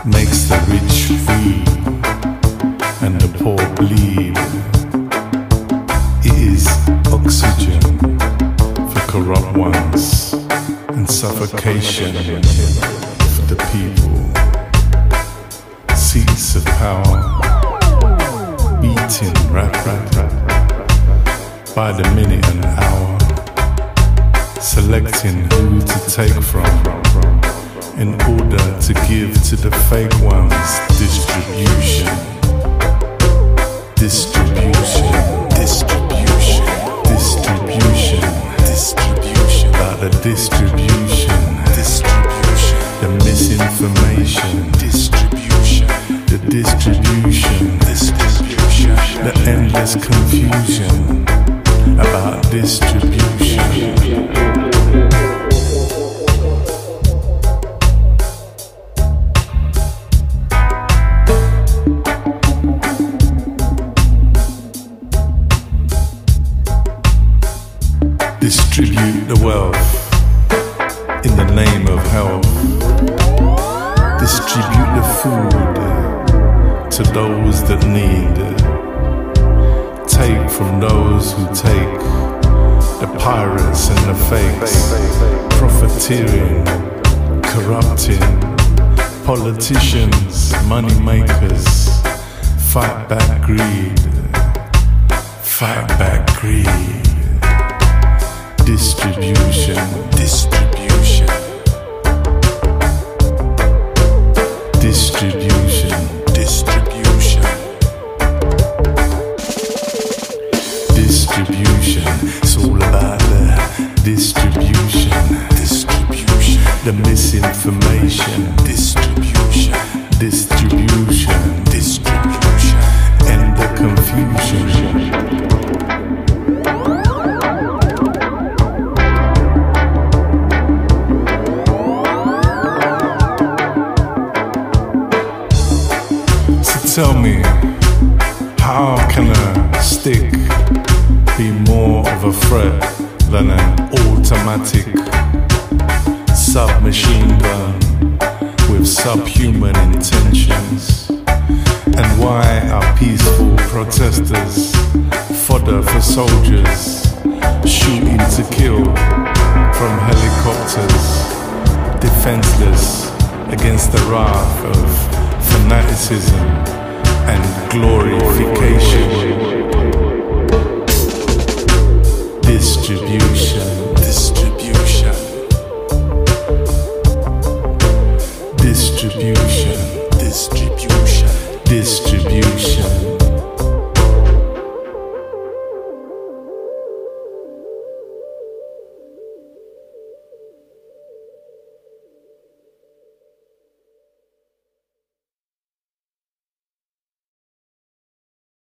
makes the rich free and the poor bleed. It is oxygen for corrupt ones and suffocation for the people. Seats of power, beating rap by the minute and hour, selecting who to take from in order to give to the fake ones. Distribution, distribution, distribution, distribution, distribution, about the distribution, distribution, the misinformation, distribution, the distribution, distribution, the endless confusion about distribution. Distribute the wealth in the name of health. Distribute the food to those that need. Take from those who take, the pirates and the fakes, profiteering, corrupting, politicians, money makers. Fight back greed, fight back greed. Distribution, distribution, distribution, distribution, distribution. It's all about the distribution, distribution, the misinformation, distribution, distribution, distribution, and the confusion. Tell me, how can a stick be more of a threat than an automatic submachine gun with subhuman intentions? And why are peaceful protesters fodder for soldiers shooting to kill from helicopters, defenseless against the wrath of fanaticism and glorification? Distribute